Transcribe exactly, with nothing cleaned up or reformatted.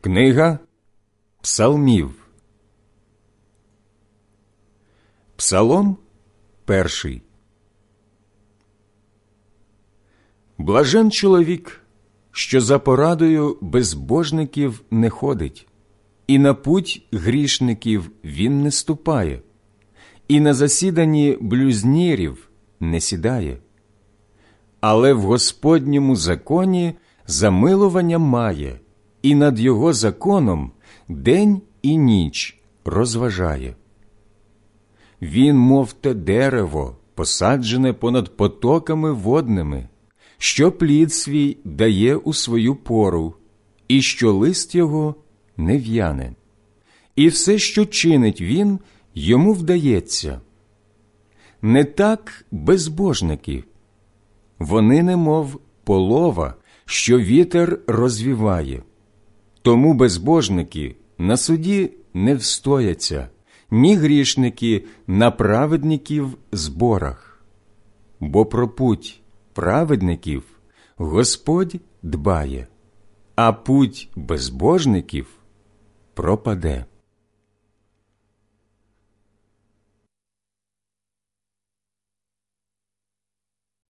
Книга Псалмів. Псалом перший. Блажен чоловік, що за порадою безбожників не ходить, і на путь грішників він не ступає, і на засіданні блюзнірів не сідає. Але в Господньому законі замилування має, і над його законом день і ніч розважає. Він, мов те дерево, посаджене понад потоками водними, що плід свій дає у свою пору, і що лист його не в'яне. І все, що чинить він, йому вдається. Не так безбожники. Вони немов полова, що вітер розвіває. Тому безбожники на суді не встояться, ні грішники на праведників зборах. Бо про путь праведників Господь дбає, а путь безбожників пропаде.